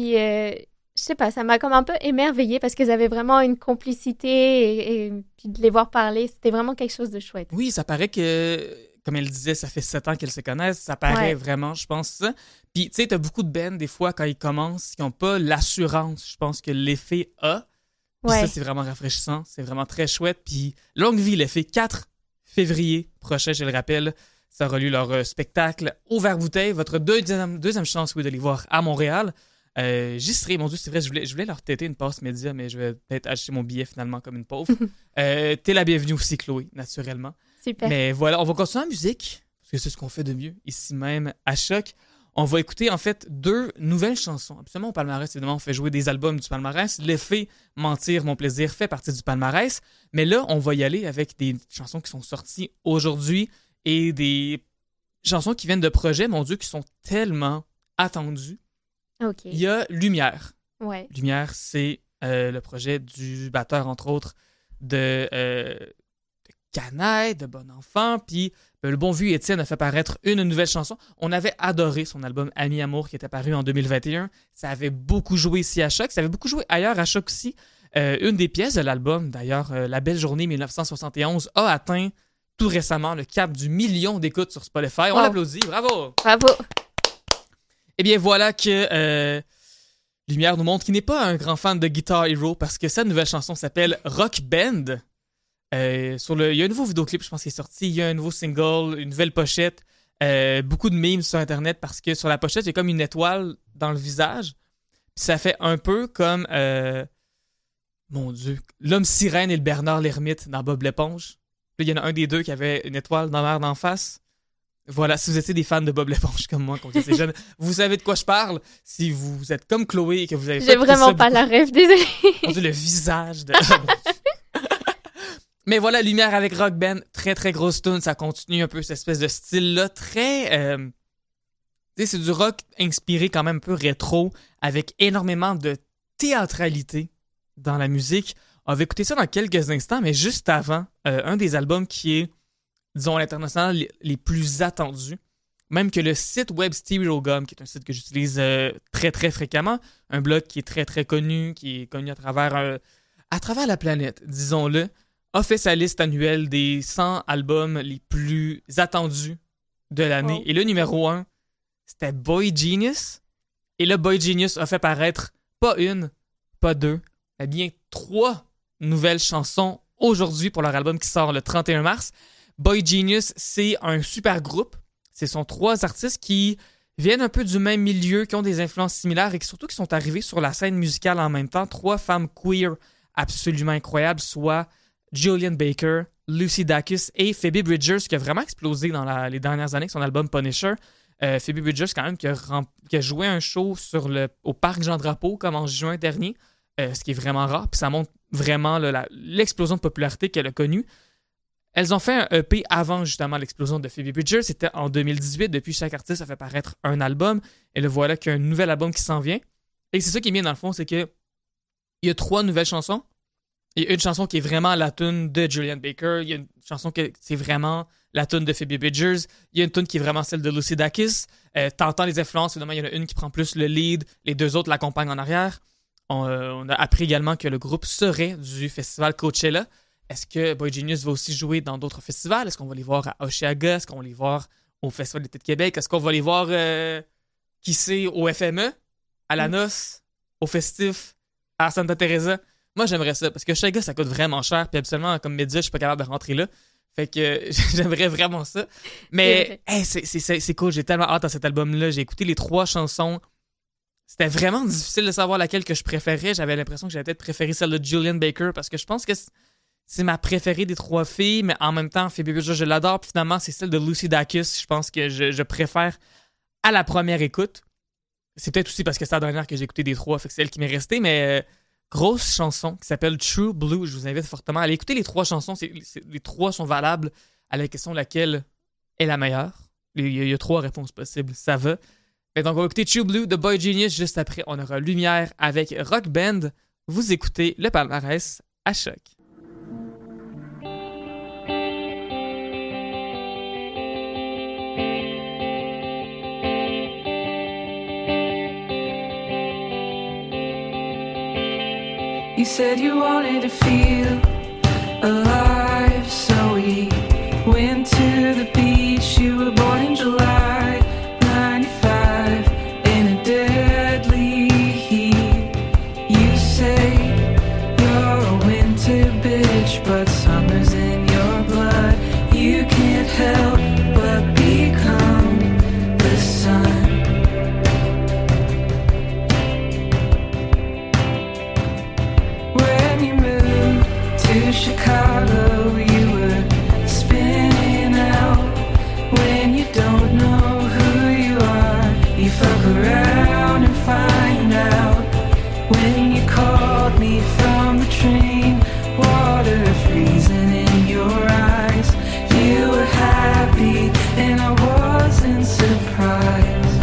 je sais pas, ça m'a comme un peu émerveillée parce qu'elles avaient vraiment une complicité et puis de les voir parler, c'était vraiment quelque chose de chouette. Oui, ça paraît que, comme elle disait, ça fait 7 ans qu'elles se connaissent. Ça paraît vraiment, je pense, ça. Puis, tu sais, t'as beaucoup de bands, des fois, quand ils commencent, qui n'ont pas l'assurance, je pense, que L'Effet a. Puis ça, c'est vraiment rafraîchissant. C'est vraiment très chouette. Puis, longue vie, L'Effet, 4 février prochain, je le rappelle, ça aura lieu leur spectacle au Verre-Bouteille. Votre deuxième chance, oui, de les voir à Montréal. J'y serai, mon Dieu, c'est vrai, je voulais leur têter une passe média, mais je vais peut-être acheter mon billet finalement comme une pauvre. T'es la bienvenue aussi, Chloé, naturellement. Super. Mais voilà, on va continuer en musique, parce que c'est ce qu'on fait de mieux ici même à Choc. On va écouter en fait 2 nouvelles chansons. Absolument, au palmarès, évidemment, on fait jouer des albums du palmarès. L'Effet, Mentir, Mon plaisir fait partie du palmarès. Mais là, on va y aller avec des chansons qui sont sorties aujourd'hui et des chansons qui viennent de projets, mon Dieu, qui sont tellement attendues. OK. Il y a Lumière. Ouais. Lumière, c'est le projet du batteur, entre autres, de Canaille, de Bon Enfant. Puis le bon vieux Étienne a fait paraître une nouvelle chanson. On avait adoré son album Ami Amour qui était paru en 2021. Ça avait beaucoup joué ici à Choc. Ça avait beaucoup joué ailleurs à Choc aussi. Une des pièces de l'album, d'ailleurs, La Belle Journée 1971, a atteint tout récemment le cap du 1 million d'écoutes sur Spotify. On l'applaudit. Bravo! Bravo! Eh bien, voilà que Lumière nous montre qu'il n'est pas un grand fan de Guitar Hero parce que sa nouvelle chanson s'appelle Rock Band. Il y a un nouveau vidéoclip, je pense, qui est sorti. Il y a un nouveau single, une nouvelle pochette. Beaucoup de memes sur Internet parce que sur la pochette, il y a comme une étoile dans le visage. Puis ça fait un peu comme, mon Dieu, l'homme sirène et le Bernard l'ermite dans Bob l'éponge. Là, il y en a un des deux qui avait une étoile dans l'air d'en face. Voilà, si vous étiez des fans de Bob l'éponge comme moi quand j'étais jeune, vous savez de quoi je parle. Si vous êtes comme Chloé et que vous avez J'ai vraiment pas la rêve, désolée. Mon Dieu, le visage de... Mais voilà, Lumière avec Rock Band, très très grosse tune, ça continue un peu cette espèce de style-là, très... tu sais, c'est du rock inspiré quand même un peu rétro, avec énormément de théâtralité dans la musique. On va écouter ça dans quelques instants, mais juste avant, un des albums qui est, disons, à l'international, les plus attendus, même que le site web Stereogum, qui est un site que j'utilise très très fréquemment, un blog qui est très très connu, qui est connu à travers la planète, disons-le, a fait sa liste annuelle des 100 albums les plus attendus de l'année. Et le numéro 1, c'était Boy Genius. Et là, Boy Genius a fait paraître pas une, pas deux, mais bien 3 nouvelles chansons aujourd'hui pour leur album qui sort le 31 mars. Boy Genius, c'est un super groupe. Ce sont 3 artistes qui viennent un peu du même milieu, qui ont des influences similaires et qui surtout qui sont arrivés sur la scène musicale en même temps. 3 femmes queer absolument incroyables, soit Julian Baker, Lucy Dacus et Phoebe Bridgers, qui a vraiment explosé dans les dernières années avec son album Punisher. Phoebe Bridgers, quand même, qui a joué un show au Parc Jean-Drapeau, comme en juin dernier, ce qui est vraiment rare, puis ça montre vraiment l'explosion de popularité qu'elle a connue. Elles ont fait un EP avant, justement, l'explosion de Phoebe Bridgers. C'était en 2018. Depuis, chaque artiste a fait paraître un album. Et le voilà qu'il y a un nouvel album qui s'en vient. Et c'est ça qui est bien, dans le fond, c'est que il y a 3 nouvelles chansons. Il y a une chanson qui est vraiment la tune de Julian Baker. Il y a une chanson qui c'est vraiment la tune de Phoebe Bridgers. Il y a une tune qui est vraiment celle de Lucy Dacus. T'entends les influences. Évidemment, il y en a une qui prend plus le lead. Les 2 autres l'accompagnent en arrière. On a appris également que le groupe serait du festival Coachella. Est-ce que Boy Genius va aussi jouer dans d'autres festivals? Est-ce qu'on va les voir à Osheaga? Est-ce qu'on va les voir au Festival d'été de Québec? Est-ce qu'on va les voir, qui sait, au FME, à la Noce, au Festif, à Santa Teresa? Moi, j'aimerais ça, parce que Osheaga, ça coûte vraiment cher, puis absolument, comme média, je suis pas capable de rentrer là. Fait que j'aimerais vraiment ça. Mais hey, c'est cool, j'ai tellement hâte à cet album-là. J'ai écouté les 3 chansons. C'était vraiment difficile de savoir laquelle que je préférais. J'avais l'impression que j'allais peut-être préférer celle de Julian Baker, parce que je pense que c'est ma préférée des 3 filles, mais en même temps, Phoebe Bridgers, je l'adore. Puis finalement, c'est celle de Lucy Dacus. Je pense que je préfère à la première écoute. C'est peut-être aussi parce que c'est la dernière que j'ai écouté des trois, fait que c'est elle qui m'est restée, mais grosse chanson qui s'appelle True Blue. Je vous invite fortement à aller écouter les trois chansons. Les trois sont valables à la question de laquelle est la meilleure. Il y a trois réponses possibles, ça va. Et donc on va écouter True Blue de Boy Genius. Juste après, on aura Lumière avec Rock Band. Vous écoutez le palmarès à Choc. You said you wanted to feel alive, so we went to the beach. You were born in July 95 in a deadly heat. You say you're a winter bitch, but summer's in your blood. You can't help but become the sun. To Chicago, you were spinning out. When you don't know who you are, you fuck around and find out. When you called me from the train, water freezing in your eyes. You were happy and I wasn't surprised.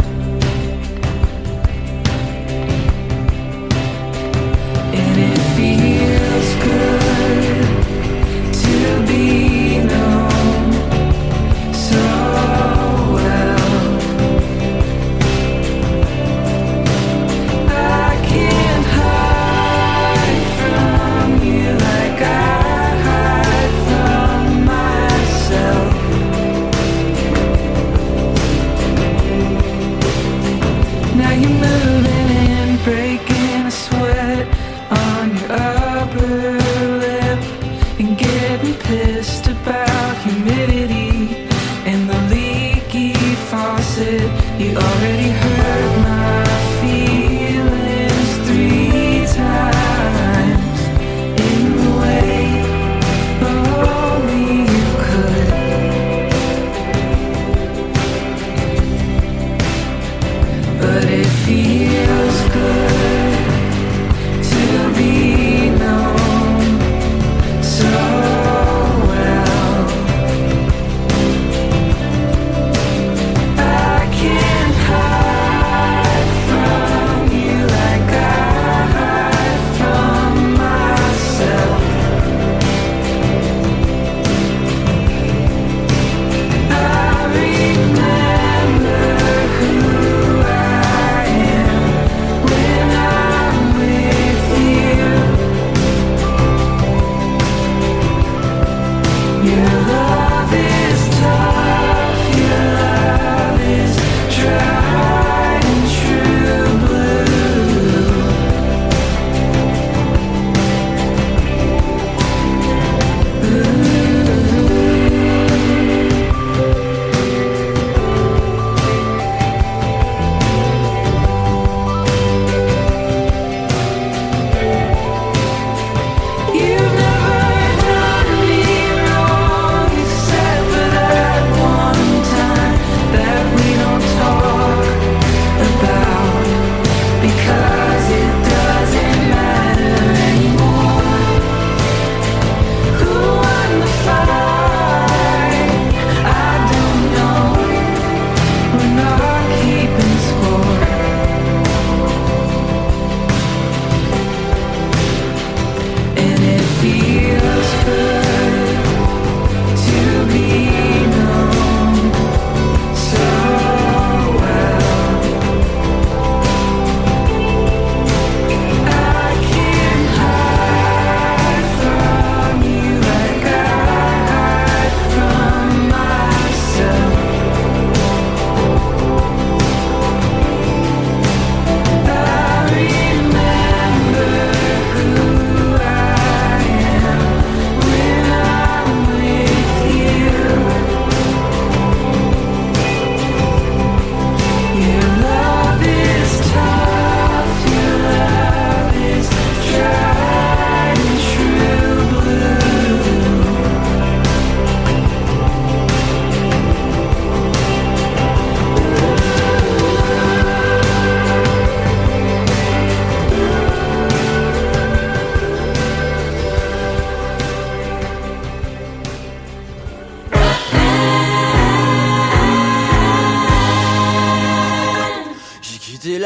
And it feels good to be known so well. I can't hide.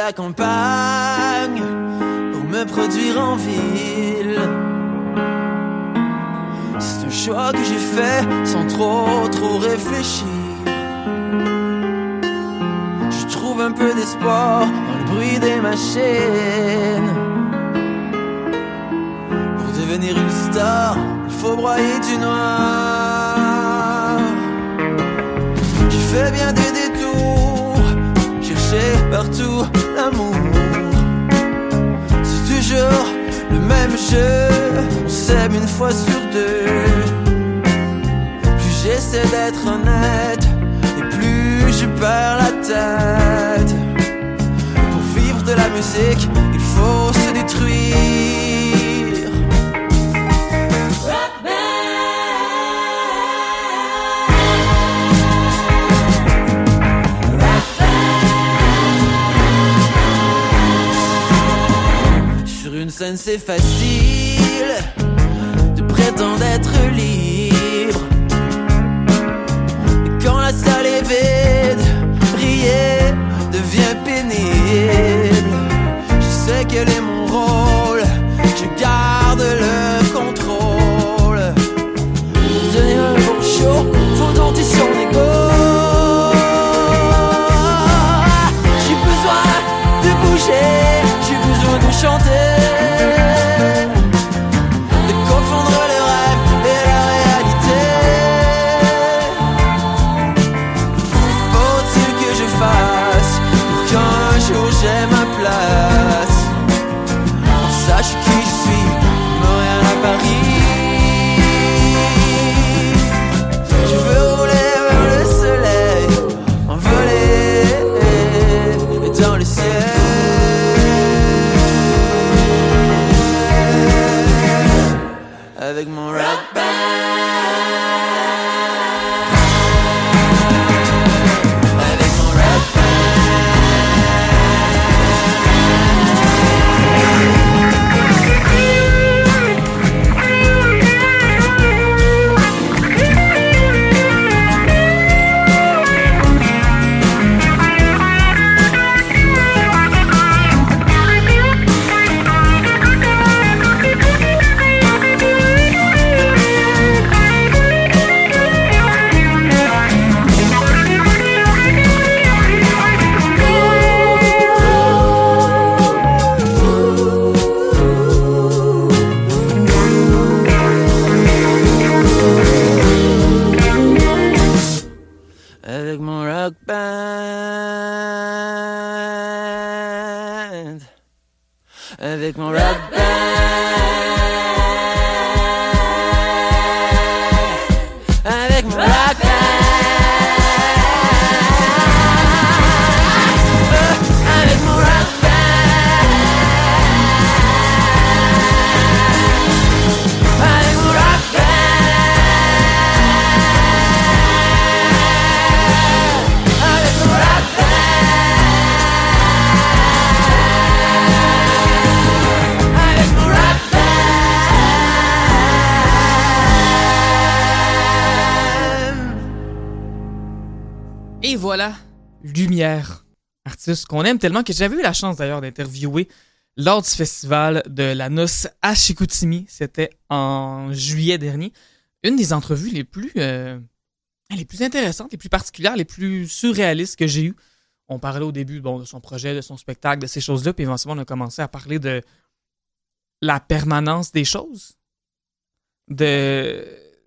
la campagne pour me produire en ville. C'est un choix que j'ai fait sans trop réfléchir. Je trouve un peu d'espoir dans le bruit des machines. Pour devenir une star, il faut broyer du noir. J'ai fait bien des détours, cherché partout l'amour. C'est toujours le même jeu, on s'aime une fois sur deux. Plus j'essaie d'être honnête, et plus je perds la tête. Pour vivre de la musique, il faut se détruire. Rock band. Rock band. Sur une scène c'est facile de prétendre être libre. Quand la salle est vide, briller devient pénible. Je sais quel est mon rôle, je garde le contrôle. Pour donner un bon show, faut dompter son ego. J'ai besoin de bouger, j'ai besoin de chanter. De confondre le rêve et la réalité. Pour qu'un jour j'ai ma place. On sache qui je suis, Montréal à Paris. Je veux rouler vers le soleil, envoler dans le ciel. Avec mon rock band. Avec mon rock band. Avec mon rock band. Avec mon rock band. Avec mon rock band. Avec mon rock band. Et voilà, Lumière, artiste qu'on aime tellement que j'avais eu la chance d'ailleurs d'interviewer lors du festival de la Noce à Chicoutimi. C'était en juillet dernier. Une des entrevues les plus intéressantes, les plus particulières, les plus surréalistes que j'ai eues. On parlait au début de son projet, de son spectacle, de ces choses-là, puis éventuellement on a commencé à parler de la permanence des choses, de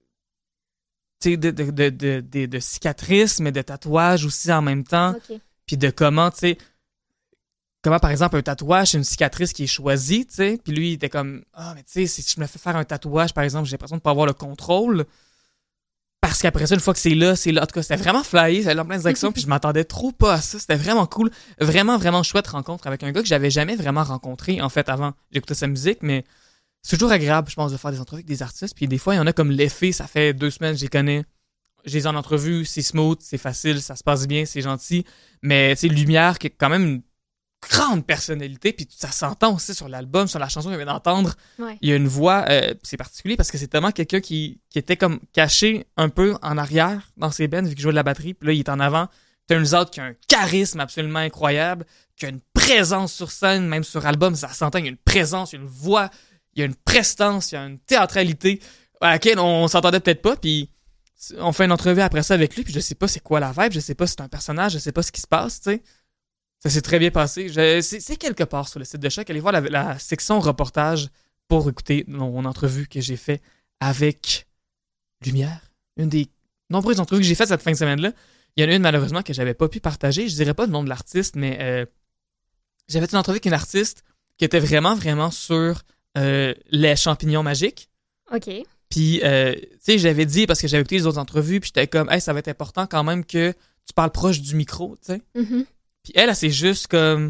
cicatrices, mais de tatouages aussi en même temps. Ok. Puis de comment par exemple un tatouage, c'est une cicatrice qui est choisie, tu sais. Puis lui, il était comme, mais tu sais, si je me fais faire un tatouage, par exemple, j'ai l'impression de pas avoir le contrôle. Parce qu'après ça, une fois que c'est là. En tout cas, c'était vraiment flyé, ça allait dans plein de directions, puis je m'attendais trop pas à ça. C'était vraiment cool. Vraiment, vraiment chouette rencontre avec un gars que j'avais jamais vraiment rencontré, en fait, avant. J'écoutais sa musique, mais c'est toujours agréable, je pense, de faire des entrevues avec des artistes. Puis des fois, il y en a comme l'effet, ça fait 2 semaines, je les connais. Je les ai en entrevue, c'est smooth, c'est facile, ça se passe bien, c'est gentil. Mais, tu sais, Lumière, qui est quand même une grande personnalité, puis ça s'entend aussi sur l'album, sur la chanson qu'on vient d'entendre. Ouais. Il y a une voix, c'est particulier parce que c'est tellement quelqu'un qui était comme caché un peu en arrière dans ses bands, vu qu'il jouait de la batterie, puis là, il est en avant. Turns out qu'il a un charisme absolument incroyable, qu'il a une présence sur scène, même sur album, ça s'entend, il y a une présence, il y a une voix, il y a une prestance, il y a une théâtralité à laquelle on s'entendait peut-être pas, puis on fait une entrevue après ça avec lui, puis je sais pas c'est quoi la vibe, je sais pas si c'est un personnage, je sais pas ce qui se passe, tu sais. Ça s'est très bien passé. C'est quelque part sur le site de Choc. Allez voir la section reportage pour écouter mon entrevue que j'ai fait avec Lumière. Une des nombreuses entrevues que j'ai faites cette fin de semaine-là. Il y en a une, malheureusement, que j'avais pas pu partager. Je dirais pas le nom de l'artiste, mais j'avais fait une entrevue avec une artiste qui était vraiment, vraiment sur les champignons magiques. OK. Puis, tu sais, j'avais dit, parce que j'avais écouté les autres entrevues, puis j'étais comme, hey, ça va être important quand même que tu parles proche du micro, tu sais. Mm-hmm. Puis elle s'est juste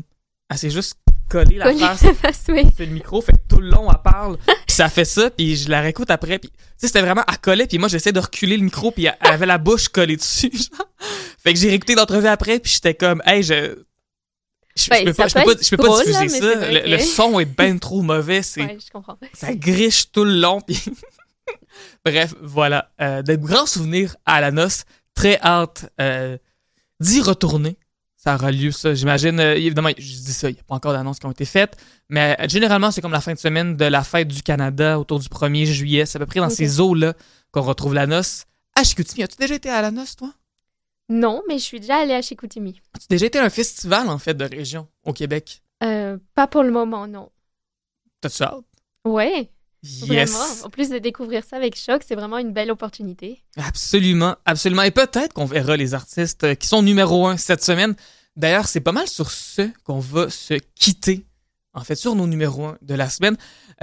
collée la face oui. sur le micro, fait que tout le long, elle parle, puis ça fait ça, puis je la réécoute après, puis tu sais, c'était vraiment, elle collait, puis moi, j'essaie de reculer le micro, puis elle avait la bouche collée dessus, genre. Fait que j'ai réécouté l'entrevue après, puis j'étais comme, hey, je peux pas diffuser ça, le son est ben trop mauvais, Ouais, je comprends. Ça griche tout le long, puis... Bref, voilà, de grands souvenirs à la noce, très hâte d'y retourner. Ça aura lieu, ça. J'imagine, évidemment, je dis ça, il n'y a pas encore d'annonces qui ont été faites, mais généralement, c'est comme la fin de semaine de la fête du Canada autour du 1er juillet. C'est à peu près dans ces eaux-là qu'on retrouve la noce. À Chicoutimi, as-tu déjà été à la noce, toi? Non, mais je suis déjà allée à Chicoutimi. As-tu déjà été à un festival, en fait, de région au Québec? Pas pour le moment, non. T'as-tu hâte? Ouais. Yes. Vraiment. En plus de découvrir ça avec Choc, c'est vraiment une belle opportunité. Absolument, absolument. Et peut-être qu'on verra les artistes qui sont numéro 1 cette semaine. D'ailleurs, c'est pas mal sur ce qu'on va se quitter, en fait, sur nos numéros 1 de la semaine.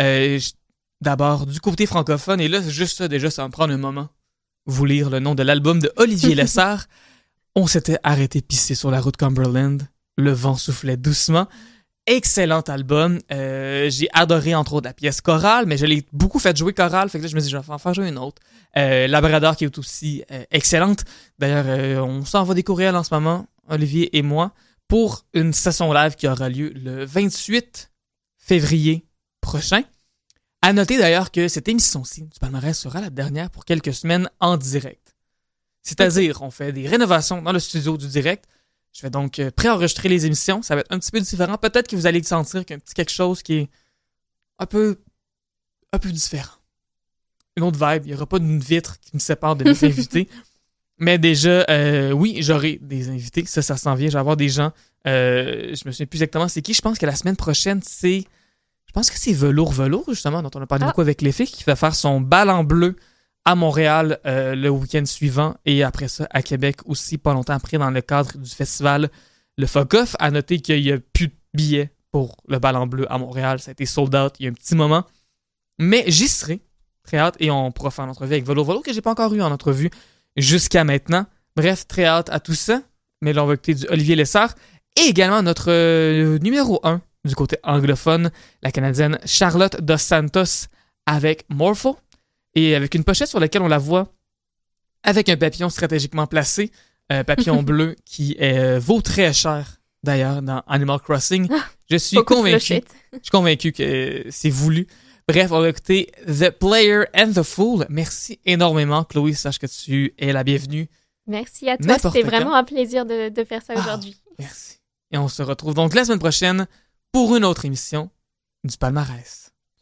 D'abord, du côté francophone, et là, juste ça, déjà, ça va me prendre un moment. Vous lire le nom de l'album de Olivier Lessard. On s'était arrêté pisser sur la route Cumberland. Le vent soufflait doucement. Excellent album. J'ai adoré, entre autres, la pièce chorale, mais je l'ai beaucoup fait jouer chorale, fait que là, je me suis dit, je vais en faire jouer une autre. Labrador, qui est aussi excellente. D'ailleurs, on s'envoie des courriels en ce moment, Olivier et moi, pour une session live qui aura lieu le 28 février prochain. À noter d'ailleurs que cette émission-ci du palmarès sera la dernière pour quelques semaines en direct. C'est-à-dire, on fait des rénovations dans le studio du direct. Je vais donc préenregistrer les émissions. Ça va être un petit peu différent. Peut-être que vous allez sentir qu'il y a un petit quelque chose qui est un peu différent. Une autre vibe. Il n'y aura pas d'une vitre qui me sépare de mes invités. Mais déjà, oui, j'aurai des invités. Ça s'en vient. Je vais avoir des gens. Je me souviens plus exactement c'est qui. Je pense que la semaine prochaine, c'est Velours, justement, dont on a parlé beaucoup avec les filles, qui va faire son bal en bleu à Montréal le week-end suivant et après ça à Québec aussi, pas longtemps après, dans le cadre du festival Le Fuck-Off. À noter qu'il n'y a plus de billets pour le bal en bleu à Montréal. Ça a été sold out il y a un petit moment. Mais j'y serai. Très hâte. Et on pourra faire une entrevue avec Velours, que j'ai pas encore eu en entrevue jusqu'à maintenant. Bref, très hâte à tout ça. Mais là, on va écouter du Olivier Lessard. Et également notre numéro 1 du côté anglophone, la Canadienne Charlotte Dos Santos avec Morpho. Et avec une pochette sur laquelle on la voit avec un papillon stratégiquement placé, papillon bleu qui vaut très cher d'ailleurs dans Animal Crossing. Je suis convaincu que c'est voulu. Bref, on va écouter The Player and the Fool. Merci énormément, Chloé. Sache que tu es la bienvenue. Merci à toi. C'était vraiment un plaisir de faire ça aujourd'hui. Merci. Et on se retrouve donc la semaine prochaine pour une autre émission du palmarès.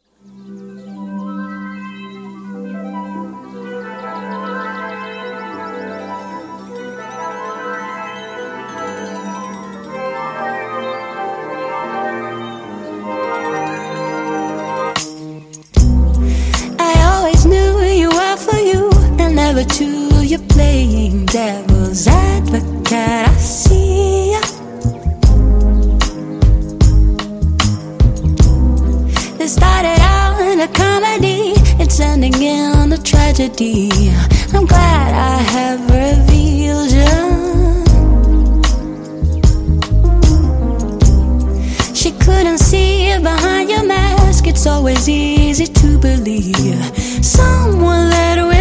Never to you playing devil's advocate. I see ya. This started out in a comedy, it's ending in a tragedy. I'm glad I have revealed you. She couldn't see behind your mask. It's always easy to believe someone that will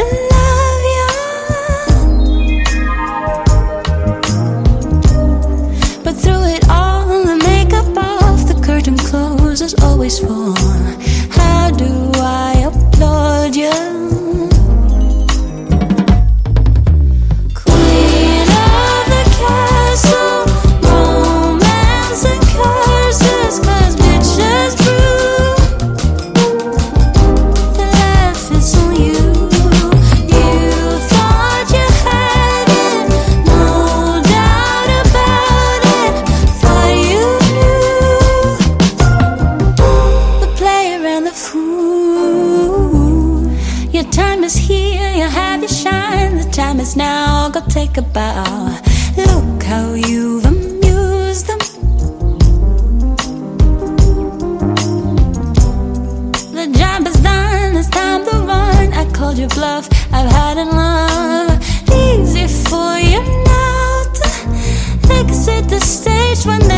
closes always for. How do I applaud you?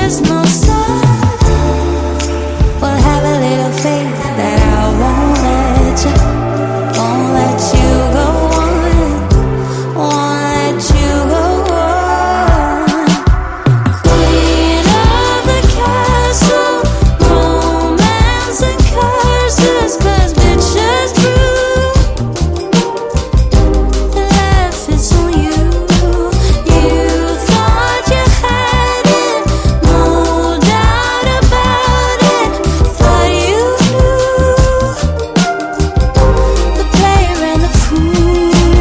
is no sign. Well, have a little faith that I won't let you go on, won't let you go on. Queen of the castle, romance and curses, 'cause bitches brew. The laugh is on you. You thought you had it, no doubt about it. Thought you knew the player and the fool.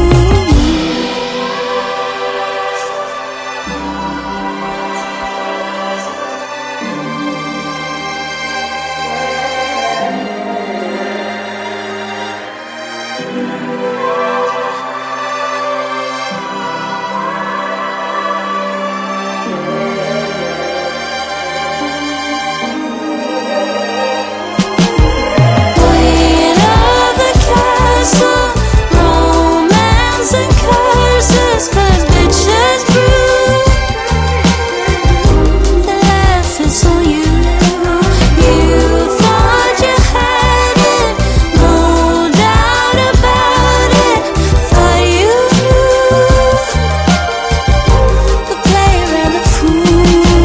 Queen of the castle, romance and curses, 'cause bitches brew. The laugh is on you. You thought you had it, no doubt about it. Thought you knew the player and the fool.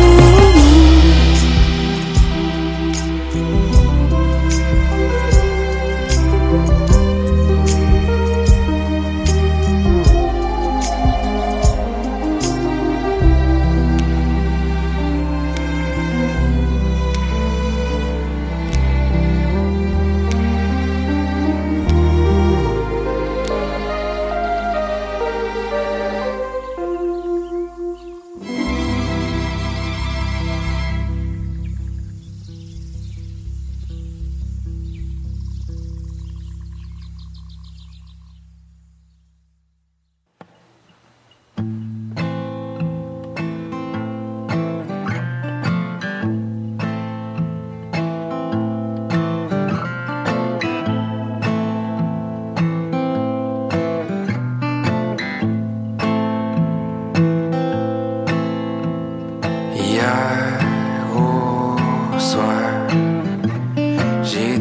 Hier au soir, j'ai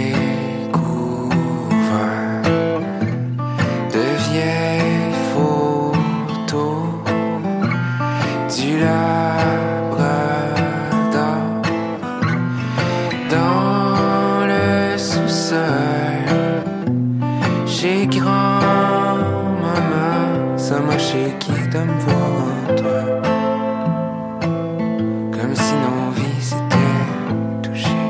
découvert de vieilles photos du Labrador dans le sous-sol chez grand-maman. Ça m'a shaké de me voir en toi. Comme si nos vies s'étaient touchées.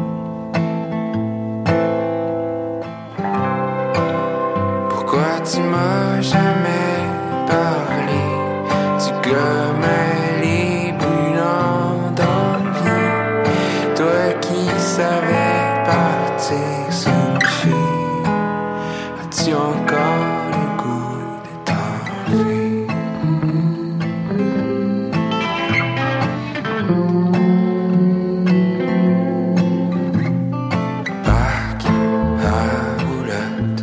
Pourquoi tu m'as jamais parlé du gomme les brûlants d'envie? Toi qui savais partir sans me chier. As-tu encore le goût de t'enfuir? Parc à roulotte,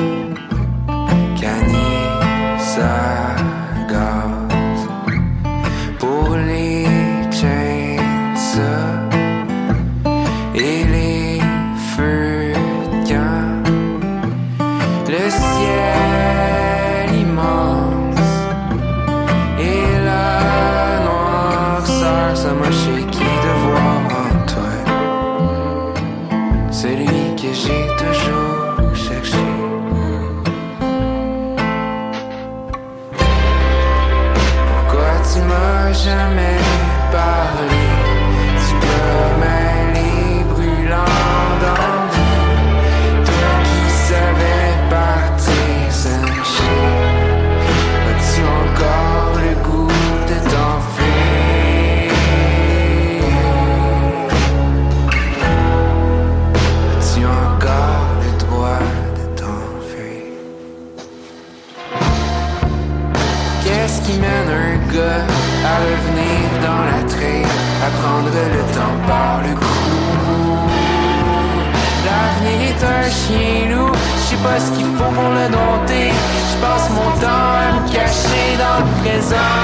canis à gaz, pour les chainsaws et les feux de camp. Le ciel immense et la noirceur, ça m'a shaké de voir en toi celui que j'ai toujours cherché. Pourquoi tu m'as jamais parlé du commun les brûlants d'envie? Toi qui savais partir sans me chier. As-tu encore le goût de t'enfuir? As-tu encore le droit de t'enfuir? Qu'est-ce qui mène un gars à revenir dans la traîne, à prendre le temps par le cou? L'avenir est un chien loup, je sais pas ce qu'il faut pour le dompter. Je passe mon temps à me cacher dans le présent.